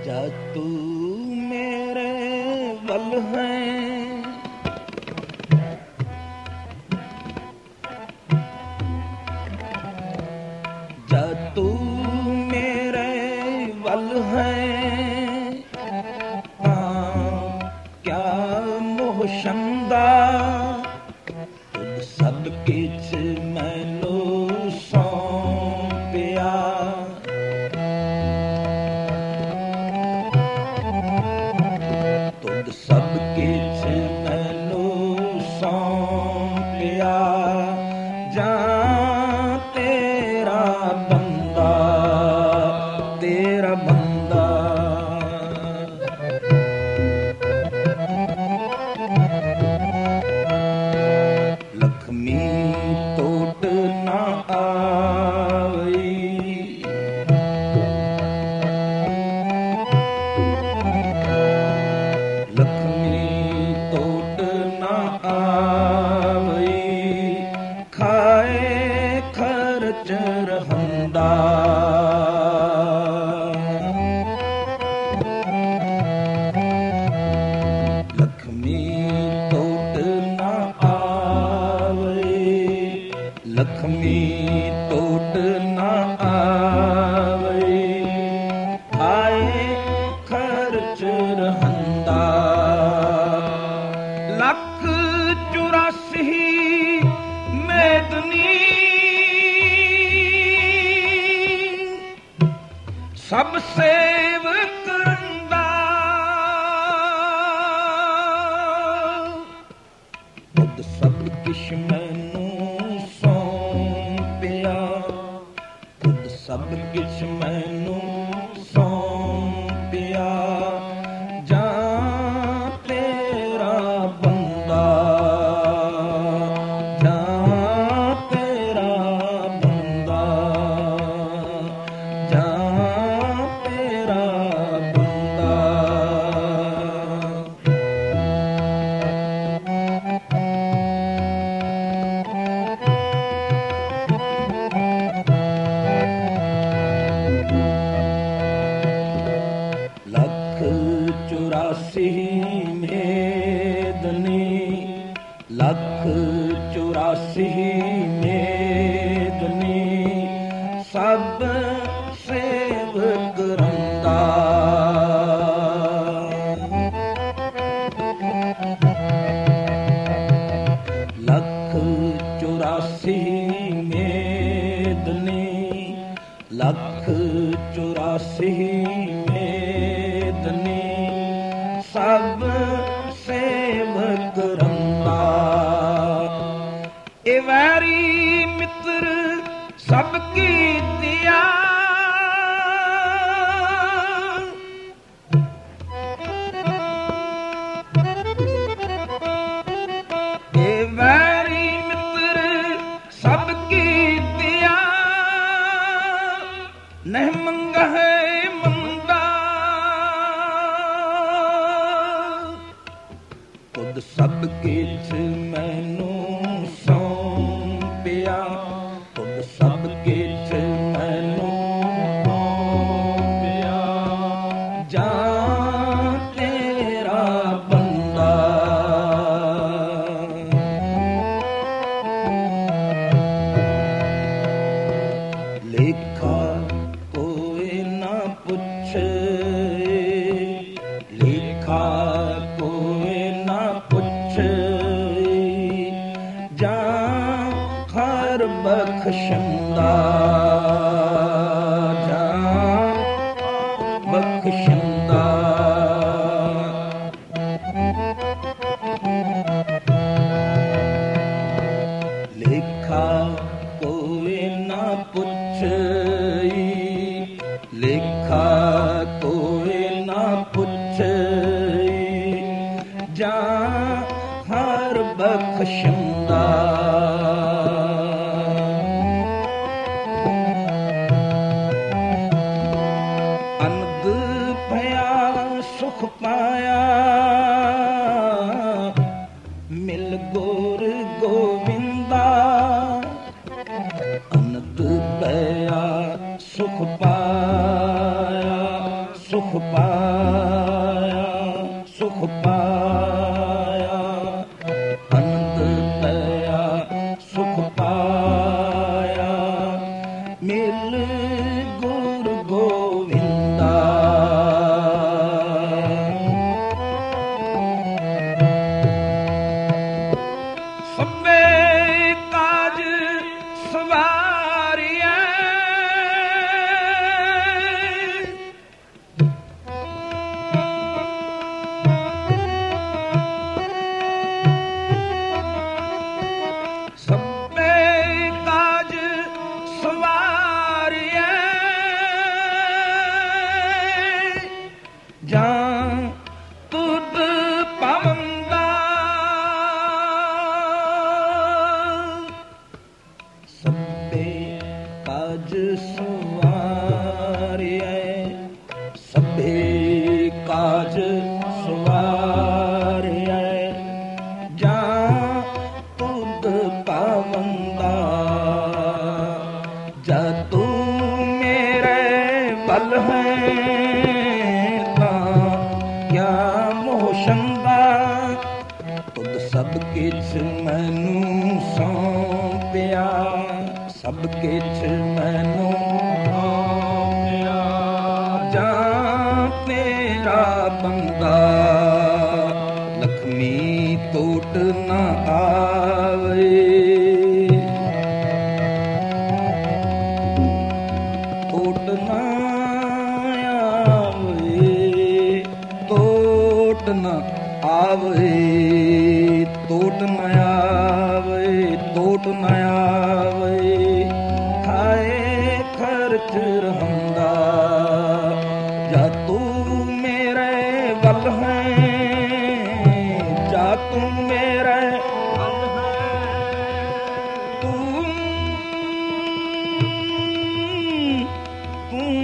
ਜਦ ਤੂੰ ਮੇਰੇ ਵੱਲ ਹੈ, ਜਦ ਤੂੰ ਮੇਰੇ ਵੱਲ ਹੈ, ਤਾਂ ਕਿਆ ਮੋਹ ਸ਼ੰਦਾ ਤੁਧ ਸਭ ਕਿਛ ਮੈਨੂੰ ਸੌਂਪਿਆ। ਤੁਧ ਸਭ ਕਿਛ ਮੈਨੂੰ ਸੌਂਪਿਆ, ਜਾਂ ਤੇਰਾ ਬੰਦਾ, ਤੇਰਾ ਬੰਦਾ। ਲਖਮੀ ਟੋਟ ਨਾ ਆਵਈ, ਲਖਮੀ ਟੋਟ ਨਾ ਆਵਈ, ਖਾਏ ਖਰਚ ਰਹੰਦਾ। ਲਖਮੀ ਟੋਟ ਨਾ ਆਵਈ, ਲਖਮੀ ਟੋਟ ਨਾ ਆਵਈ, ਖਾਏ ਖਰਚ ਰਹੰਦਾ। ਲੱਖ 84 ਮੇਦਨੀ ਸਭ ਸੇਵ ਕਰੰਦਾ। ਤੁਧ ਸਭ ਕਿਛ ਮੈਨੂੰ ਸੌਂਪਿਆ, ਤੁਧ ਸਭ ਕਿਛ ਮੈਨੂੰ ਸੌਂਪਿਆ, ਜਾਂ ਤੇਰਾ ਬੰਦਾ, ਜਾਂ ਤੇਰਾ ਬੰਦਾ, ਜਾਂ ਤੇਰਾ ਬੰਦਾ। ਲੱਖ 84 ਮੇਦਨੀ, ਲੱਖ 84 ਮੇਦਨੀ ਸਭ ਸੇਵ ਕਰੰਦਾ। ਲੱਖ 84 ਮੇਦਨੀ, ਲੱਖ 84 ਮੇਦਨੀ ਸਭ ਸੇਵ ਕਰੰਦਾ। ਇਹ ਵੈਰੀ ਮਿੱਤਰ ਸਭ ਕੀਤਿਆ, ਇਹ ਵੈਰੀ ਮਿੱਤਰ ਸਭ ਕੀਤਿਆ, ਨਹਿ ਮੰਗਹਿ ਮੰਦਾ। ਤੁਧ ਸਭ ਕਿਛ ਮੈਨੂੰ ਸੌਂਪਿਆ, ਤੁਧ ਸਭ ਕਿਛ ਮੈਨੂੰ ਸੌਂਪਿਆ, ਜਾਂ ਤੇਰਾ ਬੰਦਾ। ਲੇਖਾ ਕੋਈ ਨਾ ਪੁੱਛੇ, ਲੇਖਾ ਕੋਈ ਨਾ ਪੁੱਛੇ, ਜਾਂ ਹਰ ਬਖਸ਼ੰਦਾ, ਜਾਂ ਬਖਸ਼ੰਦਾ। ਲੇਖਾ ਕੋਈ ਨਾ ਪੁੱਛਈ, ਲੇਖਾ ਕੋਈ ਨਾ ਪੁੱਛਈ, ਜਾਂ ਹਰ ਬਖਸ਼ੰਦਾ। ਅਨੰਦ ਭਇਆ ਸੁਖ ਪਾਇਆ, ਮਿਲ ਗੁਰ ਗੋਬਿੰਦਾ। ਅਨੰਦ ਭਇਆ ਸੁਖ ਪਾਇਆ, ਸੁਖ ਸੁਖ ਪਾਇਆ, ਸੁਖ ਪਾਇਆ, ਅਨੰਦ ਪਿਆ ਸੁਖ ਪਾਇਆ, ਮਿਲ ਗੁਰ ਗੋਵਿੰਦਾ। ਸਭੇ ਕਾਜ ਸਵਾਰਿਐ, ਸਭੇ ਕਾਜ ਸਵਾਰਿਐ, ਜਾਂ ਤੁਧ ਪਾਵੰਦਾ। ਸਭੇ ਕਾਜ ਸਵਾਰਿਐ, ਸਭੇ ਕਾਜ ਸਵਾਰਿਐ, ਜਾਂ ਤੁਧ ਪਾਵੰਦਾ। ਜਦ ਤੂੰ ਮੇਰੇ ਵੱਲ ਹੈ ਤਾਂ ਕਿਆ ਮੋਹ ਛੰਦਾ। ਤੁਧ ਸਭ ਕਿਛ ਮੈਨੂੰ ਸੌਂਪਿਆ, ਸਭ ਕਿਛ ਮੈਨੂੰ ਸੌਂਪਿਆ, ਜਾਂ ਤੇਰਾ ਬੰਦਾ। ਲਖਮੀ ਟੋਟ ਨਾ ਆਵੇ, ਟੋਟ ਨਾ ਆਵੇ, ਟੋਟ ਨਾ ਆਵੇ, ਟੋਟ ਨਾ ਆਵੇ, ਟੋਟ ਨਾ ਆਵੇ। ਖਾਏ ਖਰਚ ਰਹੰਦਾ, ਜਾ ਤੂੰ ਮੇਰੇ ਵੱਲ ਹੈ, ਜਾ ਤੂੰ ਮੇਰੇ ਵੱਲ ਹੈ। ਤੂੰ ਤੂੰ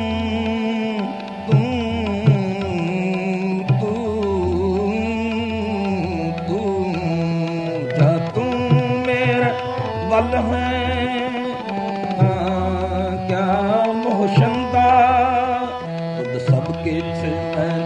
ਵੱਲ ਹੈ ਤਾਂ ਕਿਆ ਮੋਹ ਛੰਦਾ। ਤੁਧ ਸਭ ਕਿਛ